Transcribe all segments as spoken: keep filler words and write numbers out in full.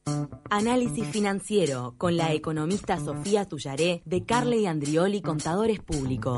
Análisis financiero con la economista Sofía Tullaré de Carley Andrioli Contadores Públicos.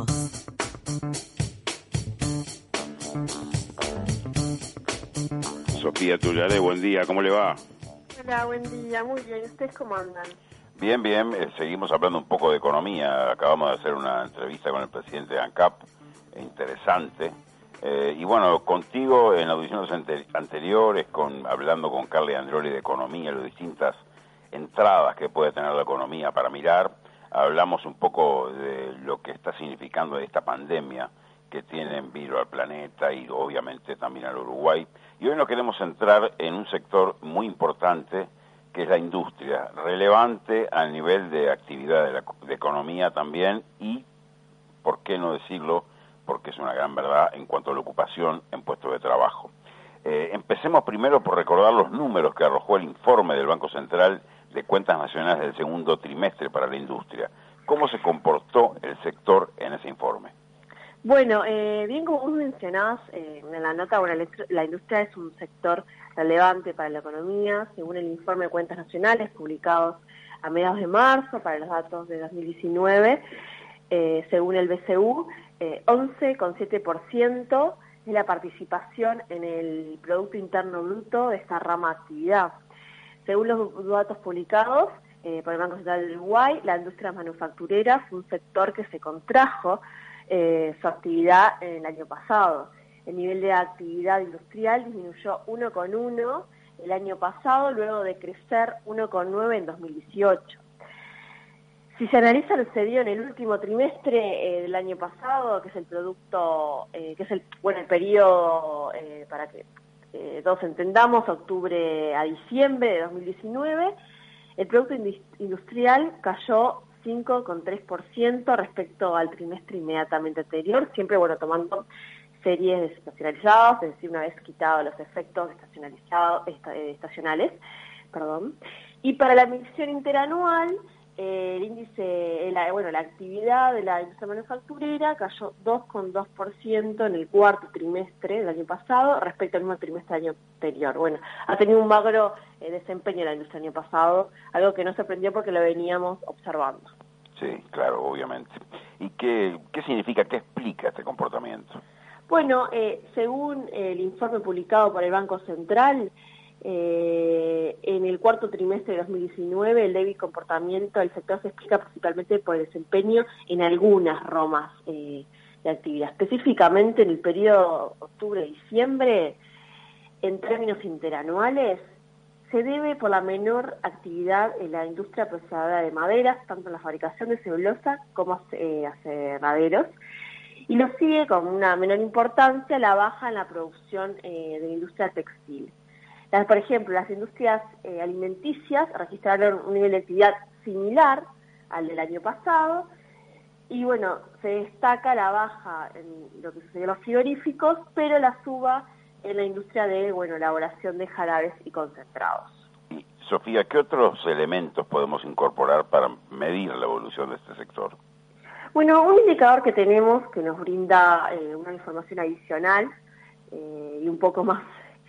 Sofía Tullaré, buen día, ¿cómo le va? Hola, buen día, muy bien. ¿Ustedes cómo andan? Bien, bien, eh, seguimos hablando un poco de economía. Acabamos de hacer una entrevista con el presidente de ANCAP, interesante. Eh, y bueno, contigo en audiciones ante- anteriores, con hablando con Carley Andrioli de economía, las distintas entradas que puede tener la economía para mirar, hablamos un poco de lo que está significando esta pandemia que tiene en vilo al planeta y obviamente también al Uruguay. Y hoy nos queremos centrar en un sector muy importante que es la industria, relevante a nivel de actividad de la de economía también y, por qué no decirlo, porque es una gran verdad en cuanto a la ocupación en puestos de trabajo. Eh, empecemos primero por recordar los números que arrojó el informe del Banco Central de Cuentas Nacionales del segundo trimestre para la industria. ¿Cómo se comportó el sector en ese informe? Bueno, eh, bien como vos mencionabas eh, en la nota, bueno, la, la industria es un sector relevante para la economía, según el informe de Cuentas Nacionales publicados a mediados de marzo para los datos de dos mil diecinueve, eh, según el B C U, eh, once coma siete por ciento es la participación en el Producto Interno Bruto de esta rama de actividad. Según los datos publicados eh, por el Banco Central del Uruguay, la industria manufacturera fue un sector que se contrajo eh, su actividad en el año pasado. El nivel de actividad industrial disminuyó uno coma uno el año pasado, luego de crecer uno coma nueve en dos mil dieciocho. Si se analiza lo sucedido en el último trimestre eh, del año pasado, que es el producto, eh, que es el, bueno, el periodo, eh, para que eh, todos entendamos, octubre a diciembre de dos mil diecinueve, el producto industrial cayó cinco coma tres por ciento respecto al trimestre inmediatamente anterior, siempre, bueno, tomando series estacionalizadas, es decir, una vez quitado los efectos estacionalizados, estacionales, perdón. Y para la medición interanual, eh, el índice, la, bueno, la actividad de la industria manufacturera cayó dos coma dos por ciento en el cuarto trimestre del año pasado respecto al mismo trimestre del año anterior. Bueno, ha tenido un magro eh, desempeño la industria el año pasado, algo que no sorprendió porque lo veníamos observando. Sí, claro, obviamente. ¿Y qué, qué significa, qué explica este comportamiento? Bueno, eh, según el informe publicado por el Banco Central, eh, en el cuarto trimestre de dos mil diecinueve, el débil comportamiento del sector se explica principalmente por el desempeño en algunas ramas eh, de actividad. Específicamente en el periodo octubre-diciembre, en términos interanuales, se debe por la menor actividad en la industria procesadora de maderas, tanto en la fabricación de celulosa como eh, aserraderos, y lo sigue con una menor importancia la baja en la producción eh, de la industria textil. Las, por ejemplo, las industrias eh, alimenticias registraron un nivel de actividad similar al del año pasado, y bueno, se destaca la baja en lo que sucedió en los frigoríficos, pero la suba en la industria de, bueno, elaboración de jarabes y concentrados. Y, Sofía, ¿qué otros elementos podemos incorporar para medir la evolución de este sector? Bueno, un indicador que tenemos que nos brinda eh, una información adicional eh, y un poco más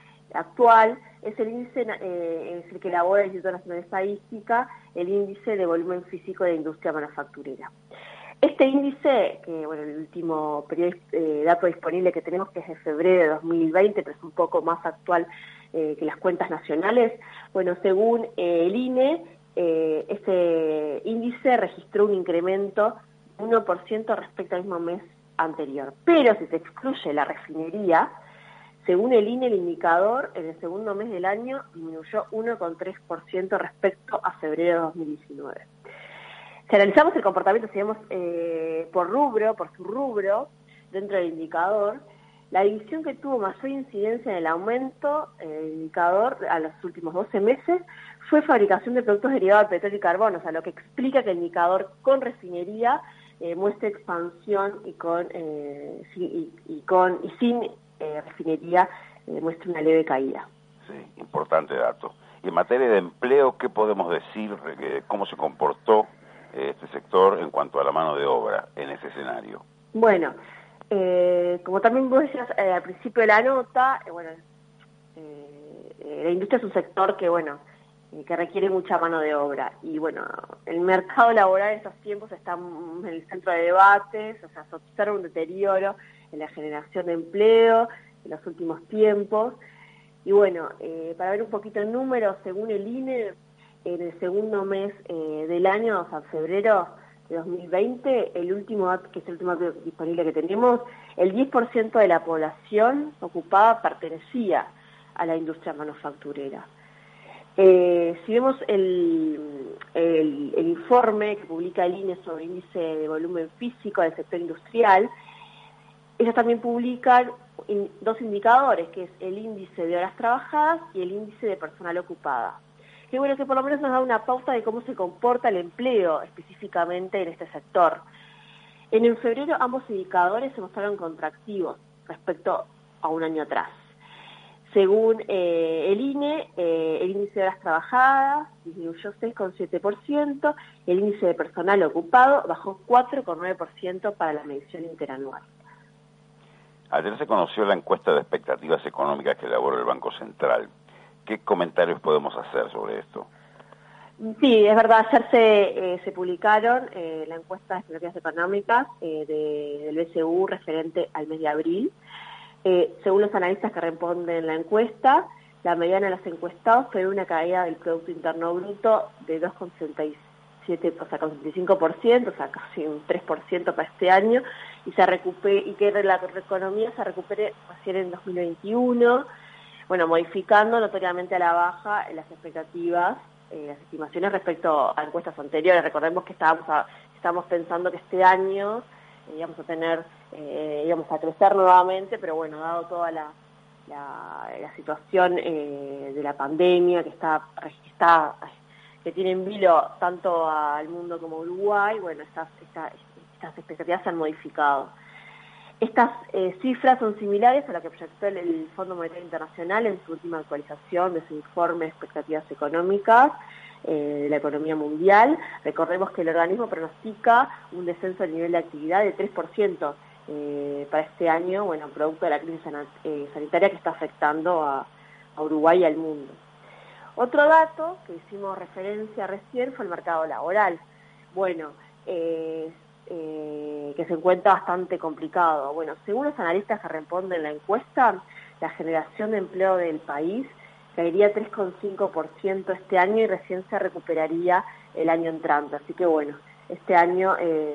actual es el índice, eh, es el que elabora el Instituto Nacional de Estadística, el índice de volumen físico de industria manufacturera. Este índice, que bueno, el último periodo, eh, dato disponible que tenemos, que es de febrero de dos mil veinte, pero es un poco más actual eh, que las cuentas nacionales, bueno, según eh, el I N E, eh, este índice registró un incremento de uno por ciento respecto al mismo mes anterior. Pero si se excluye la refinería, según el I N E, el indicador en el segundo mes del año disminuyó uno coma tres por ciento respecto a febrero de dos mil diecinueve. Si analizamos el comportamiento, si vemos eh, por rubro, por su rubro, dentro del indicador, la división que tuvo mayor incidencia en el aumento eh, del indicador a los últimos doce meses fue fabricación de productos derivados del petróleo y carbón, o sea, lo que explica que el indicador con refinería eh, muestre expansión y con eh, y, y con y sin eh, refinería eh, muestre una leve caída. Sí, importante dato. Y en materia de empleo, ¿qué podemos decir? ¿Cómo se comportó este sector en cuanto a la mano de obra en ese escenario? Bueno, eh, como también vos decías eh, al principio de la nota, eh, bueno, eh, la industria es un sector que, bueno, eh, que requiere mucha mano de obra. Y bueno, el mercado laboral en estos tiempos está en el centro de debates, o sea, se observa un deterioro en la generación de empleo en los últimos tiempos. Y bueno, eh, para ver un poquito el número, según el I N E, en el segundo mes eh, del año, o sea, febrero de dos mil veinte, el último dato, que es el último dato disponible que tenemos, el diez por ciento de la población ocupada pertenecía a la industria manufacturera. Eh, si vemos el, el, el informe que publica el I N E sobre el índice de volumen físico del sector industrial, ellos también publican in, dos indicadores, que es el índice de horas trabajadas y el índice de personal ocupada. Que bueno, que por lo menos nos da una pauta de cómo se comporta el empleo específicamente en este sector. En el febrero ambos indicadores se mostraron contractivos respecto a un año atrás. Según eh, el I N E, eh, el índice de horas trabajadas disminuyó seis coma siete por ciento, el índice de personal ocupado bajó cuatro coma nueve por ciento para la medición interanual. Ayer se conoció la encuesta de expectativas económicas que elabora el Banco Central. ¿Qué comentarios podemos hacer sobre esto? Sí, es verdad, ayer se, eh, se publicaron eh, la encuesta de expectativas económicas eh, de, del B C U referente al mes de abril. Eh, según los analistas que responden la encuesta, la mediana de los encuestados fue una caída del Producto Interno Bruto de dos coma sesenta y siete, o sea, con sesenta y cinco por ciento, o sea, casi un tres por ciento para este año, y se recupere, y que la economía se recupere recién en dos mil veintiuno, bueno, modificando notoriamente a la baja las expectativas, eh, las estimaciones respecto a encuestas anteriores. Recordemos que estábamos, a, estábamos pensando que este año eh, íbamos a tener, eh, íbamos a crecer nuevamente, pero bueno, dado toda la, la, la situación eh, de la pandemia que está, que está que tiene en vilo tanto al mundo como a Uruguay, bueno, estas, estas, estas expectativas se han modificado. Estas eh, cifras son similares a lo que proyectó el, el Fondo Monetario Internacional en su última actualización de su informe de expectativas económicas eh, de la economía mundial. Recordemos que el organismo pronostica un descenso del nivel de actividad de tres por ciento eh, para este año, bueno, producto de la crisis eh, sanitaria que está afectando a, a Uruguay y al mundo. Otro dato que hicimos referencia recién fue el mercado laboral. Bueno, eh, Eh, que se encuentra bastante complicado. Bueno, según los analistas que responden la encuesta, la generación de empleo del país caería tres coma cinco por ciento este año y recién se recuperaría el año entrante. Así que bueno, este año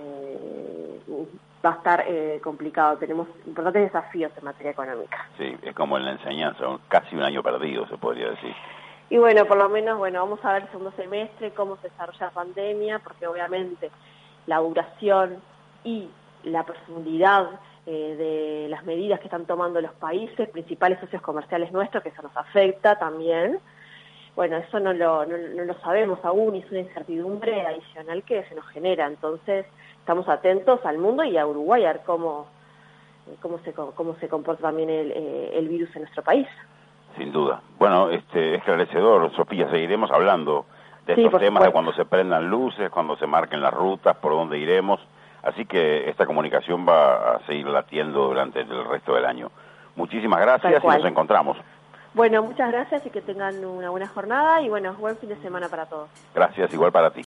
eh, va a estar eh, complicado. Tenemos importantes desafíos en materia económica. Sí, es como en la enseñanza, casi un año perdido, se podría decir. Y bueno, por lo menos, bueno, vamos a ver el segundo semestre cómo se desarrolla la pandemia, porque obviamente la duración y la profundidad eh, de las medidas que están tomando los países, principales socios comerciales nuestros, que eso nos afecta también. Bueno, eso no lo, no, no lo sabemos aún y es una incertidumbre adicional que se nos genera. Entonces, estamos atentos al mundo y a Uruguay a ver cómo, cómo, se, cómo se comporta también el, eh, el virus en nuestro país. Sin duda. Bueno, este esclarecedor, Sofía, seguiremos hablando de estos sí, temas, de cuando se prendan luces, cuando se marquen las rutas, por dónde iremos. Así que esta comunicación va a seguir latiendo durante el resto del año. Muchísimas gracias y nos encontramos. Bueno, muchas gracias y que tengan una buena jornada y bueno, buen fin de semana para todos. Gracias, igual para ti.